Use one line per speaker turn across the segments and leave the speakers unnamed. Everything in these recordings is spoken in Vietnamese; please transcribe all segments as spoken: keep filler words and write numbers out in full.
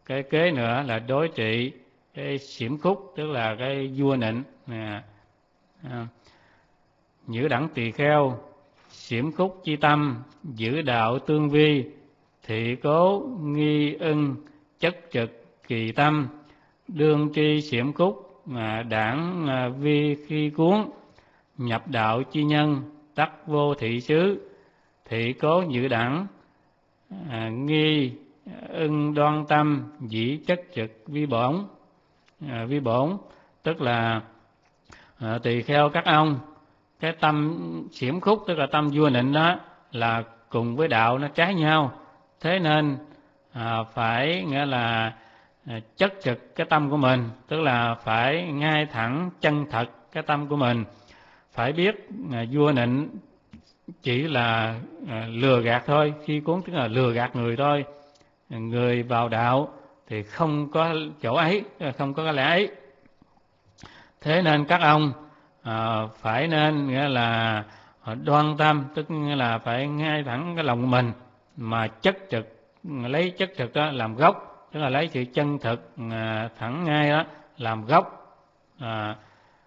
cái kế nữa là đối trị cái xiểm khúc, tức là cái vua nịnh. À, à, nhữ đẳng tỳ kheo, xiểm khúc chi tâm, giữ đạo tương vi, thị cố nghi ưng, chất trực kỳ tâm, đương tri xiểm khúc, mà đảng à, vi khi cuốn, nhập đạo chi nhân, tắc vô thị xứ, thị cố giữ đẳng, à, nghi ưng đoan tâm, dĩ chất trực vi bổn. À, vi bổn tức là à, tỳ kheo các ông, cái tâm xiểm khúc tức là tâm vua nịnh đó là cùng với đạo nó trái nhau, thế nên à, phải nghĩa là à, chất trực cái tâm của mình, tức là phải ngay thẳng chân thật cái tâm của mình, phải biết à, vua nịnh chỉ là à, lừa gạt thôi, khi cuốn tức là lừa gạt người thôi, người vào đạo thì không có chỗ ấy, không có cái lẽ ấy. Thế nên các ông à, phải nên nghĩa là đoan tâm, tức nghĩa là phải ngay thẳng cái lòng của mình, mà chất trực, lấy chất trực đó làm gốc, tức là lấy sự chân thực à, thẳng ngay đó làm gốc. À,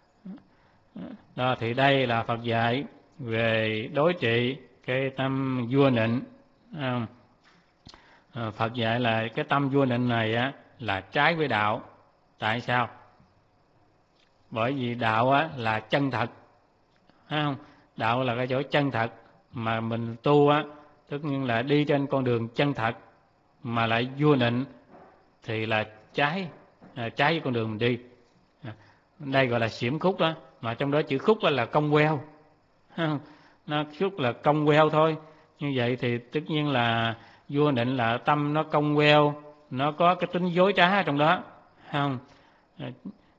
đó thì đây là Phật dạy về đối trị cái tâm vua nịnh. À, Phật dạy là cái tâm vua nịnh này á là trái với đạo. Tại sao? Bởi vì đạo á là chân thật, thấy không? Đạo là cái chỗ chân thật, mà mình tu á tất nhiên là đi trên con đường chân thật, mà lại vua nịnh thì là trái, à, trái với con đường mình đi. À, đây gọi là xiểm khúc đó, mà trong đó chữ khúc là cong queo, thấy không? Nó khúc là cong queo thôi. Như vậy thì tất nhiên là vua nịnh là tâm nó cong queo, nó có cái tính dối trá trong đó, thấy không? À,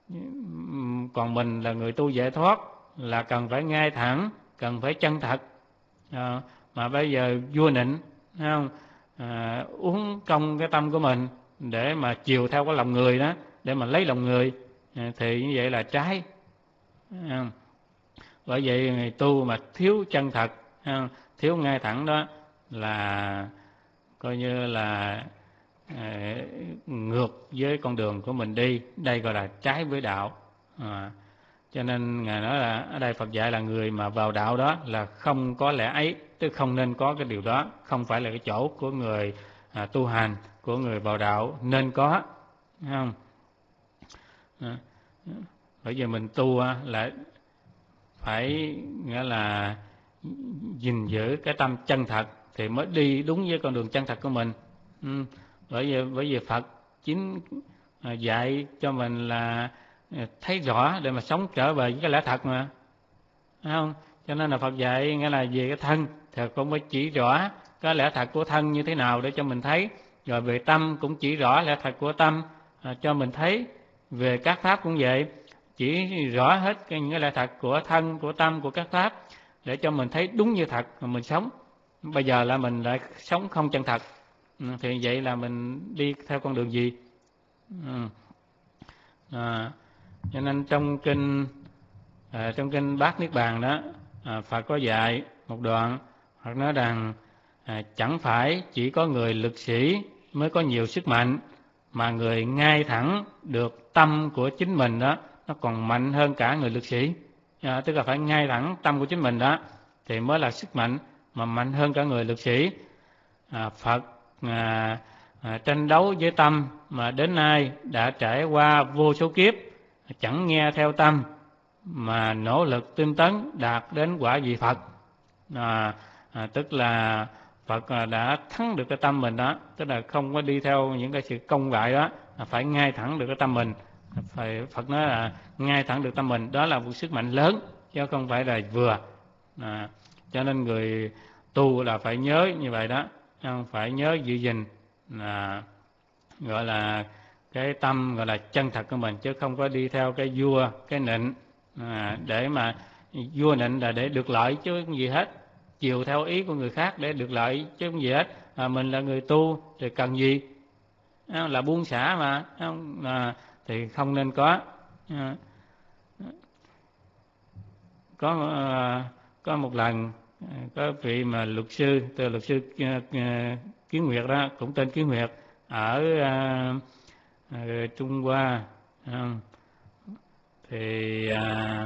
còn mình là người tu giải thoát là cần phải ngay thẳng, cần phải chân thật. À, mà bây giờ vua nịnh, thấy không? À, uống công cái tâm của mình để mà chiều theo cái lòng người đó, để mà lấy lòng người, à, thì như vậy là trái. À, bởi vậy người tu mà thiếu chân thật, à, thiếu ngay thẳng đó là coi như là à, ngược với con đường của mình đi, đây gọi là trái với đạo. À, cho nên Ngài nói là ở đây Phật dạy là người mà vào đạo đó là không có lẽ ấy, tức không nên có cái điều đó, không phải là cái chỗ của người à, tu hành, của người vào đạo nên có, thấy không? À, bởi vì mình tu là phải nghĩa là gìn giữ cái tâm chân thật thì mới đi đúng với con đường chân thật của mình. Ừ. Bởi vì bởi vì Phật chính dạy cho mình là thấy rõ để mà sống trở về với cái lẽ thật mà, thấy không? Cho nên là Phật dạy nghĩa là về cái thân thì cũng phải chỉ rõ cái lẽ thật của thân như thế nào để cho mình thấy, rồi về tâm cũng chỉ rõ lẽ thật của tâm à, cho mình thấy, về các pháp cũng vậy, chỉ rõ hết cái những cái lẽ thật của thân, của tâm, của các pháp để cho mình thấy đúng như thật mà mình sống. Bây giờ là mình lại sống không chân thật, thì vậy là mình đi theo con đường gì? Ừ. À, cho nên trong kinh à, trong kinh Bát Niết Bàn đó, à, Phật có dạy một đoạn, Phật nói rằng à, chẳng phải chỉ có người lực sĩ mới có nhiều sức mạnh, mà người ngay thẳng được tâm của chính mình đó nó còn mạnh hơn cả người lực sĩ. À, tức là phải ngay thẳng tâm của chính mình đó thì mới là sức mạnh, mà mạnh hơn cả người lực sĩ. À, Phật à, à, tranh đấu với tâm mà đến nay đã trải qua vô số kiếp, chẳng nghe theo tâm mà nỗ lực tinh tấn đạt đến quả vị Phật. À, à, tức là Phật đã thắng được cái tâm mình đó, tức là không có đi theo những cái sự công gại đó, phải ngay thẳng được cái tâm mình. Phải, Phật nói là ngay thẳng được tâm mình, đó là một sức mạnh lớn chứ không phải là vừa. À, cho nên người tu là phải nhớ như vậy đó, không phải nhớ giữ gìn là gọi là cái tâm gọi là chân thật của mình, chứ không có đi theo cái vua, cái nịnh à, để mà vua nịnh là để được lợi chứ không gì hết, chiều theo ý của người khác để được lợi chứ không gì hết. À, mình là người tu thì cần gì? À, là buông xả mà, không à, thì không nên có. À, có à, có một lần có vị mà luật sư, từ luật sư Kiến Nguyệt đó, cũng tên Kiến Nguyệt, ở à, à, Trung Hoa à, thì à,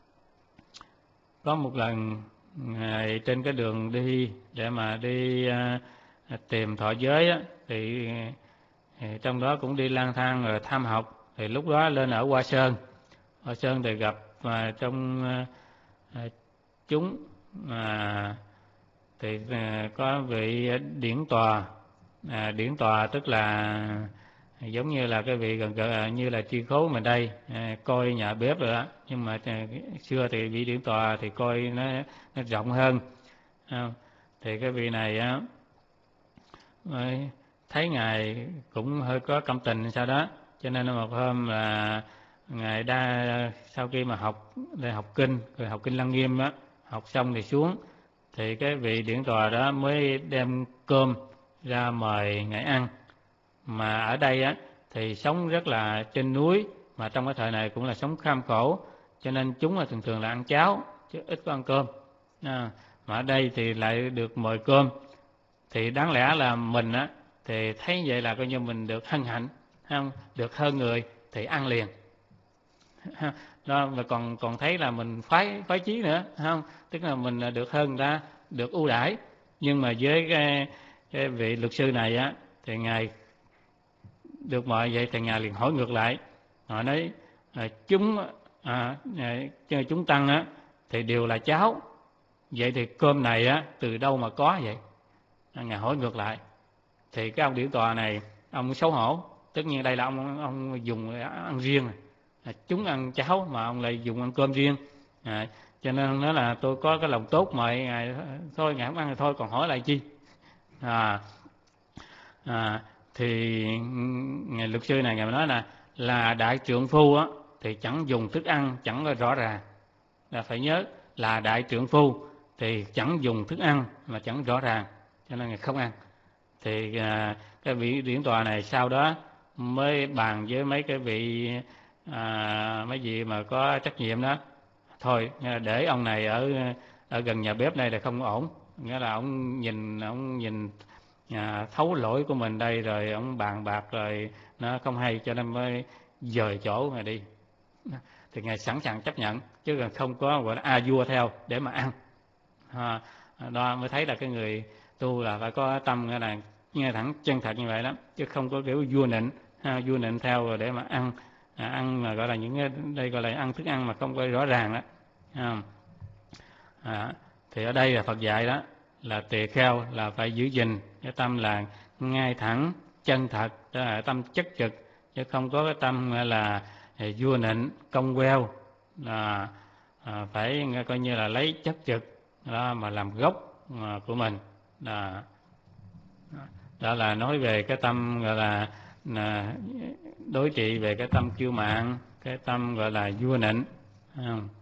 có một lần ngài trên cái đường đi để mà đi à, tìm thọ giới á, thì, thì trong đó cũng đi lang thang rồi tham học, thì lúc đó lên ở Hoa Sơn. Hoa Sơn thì gặp à, trong à, chúng à, thì à, có vị điển tòa. à, điển tòa tức là giống như là cái vị gần gần như là tri khố mình đây, à, coi nhà bếp rồi đó, nhưng mà à, xưa thì vị điển tòa thì coi nó, nó rộng hơn. à, thì cái vị này á, thấy ngài cũng hơi có cảm tình sau đó, cho nên một hôm là ngài đa sau khi mà học để học kinh rồi học kinh Lăng Nghiêm á, học xong thì xuống, thì cái vị điển tòa đó mới đem cơm ra mời ngài ăn. Mà ở đây á thì sống rất là trên núi, mà trong cái thời này cũng là sống kham khổ, cho nên chúng là thường thường là ăn cháo chứ ít có ăn cơm. à, mà ở đây thì lại được mời cơm, thì đáng lẽ là mình á thì thấy vậy là coi như mình được hân hạnh, không được hơn người thì ăn liền đó, mà còn còn thấy là mình khoái khoái chí nữa, không tức là mình được hơn người ta, được ưu đãi. Nhưng mà với cái, cái vị luật sư này á thì ngài được mời vậy thì ngài liền hỏi ngược lại. Họ nói à, chúng à, à, chúng tăng á thì đều là cháo, vậy thì cơm này á từ đâu mà có vậy? Ngài hỏi ngược lại. Thì cái ông điển tòa này ông xấu hổ, tất nhiên đây là ông ông dùng ăn riêng, à, chúng ăn cháo mà ông lại dùng ăn cơm riêng, à, cho nên nói là tôi có cái lòng tốt mời ngài thôi, ngài không ăn thì thôi còn hỏi lại chi. à, à thì ngài luật sư này ngài nói là là đại trượng phu á thì chẳng dùng thức ăn chẳng có rõ ràng, là phải nhớ là đại trượng phu thì chẳng dùng thức ăn mà chẳng rõ ràng, cho nên ngài không ăn. Thì à, cái vị điển tòa này sau đó mới bàn với mấy cái vị à, mấy vị mà có trách nhiệm đó, thôi để ông này ở ở gần nhà bếp này là không ổn, nghĩa là ông nhìn ông nhìn à, thấu lỗi của mình đây, rồi ông bàn bạc rồi nó không hay, cho nên mới dời chỗ ngài đi. Thì ngài sẵn sàng chấp nhận, chứ còn không có gọi là a vua theo để mà ăn. à, đó mới thấy là cái người tu là phải có tâm nghĩa là nghe thẳng chân thật như vậy đó, chứ không có kiểu vua nịnh, ha, vua nịnh theo rồi để mà ăn, à, ăn mà gọi là những cái đây gọi là ăn thức ăn mà không có rõ ràng đó. à, à, thì ở đây là Phật dạy đó là tỳ kheo là phải giữ gìn cái tâm là ngay thẳng chân thật, đó là tâm chất trực, chứ không có cái tâm là vua nịnh công queo, là à, phải coi như là lấy chất trực đó mà làm gốc à, của mình. Đó, đó là nói về cái tâm gọi là, là đối trị về cái tâm kiêu mạn, cái tâm gọi là vua nịnh.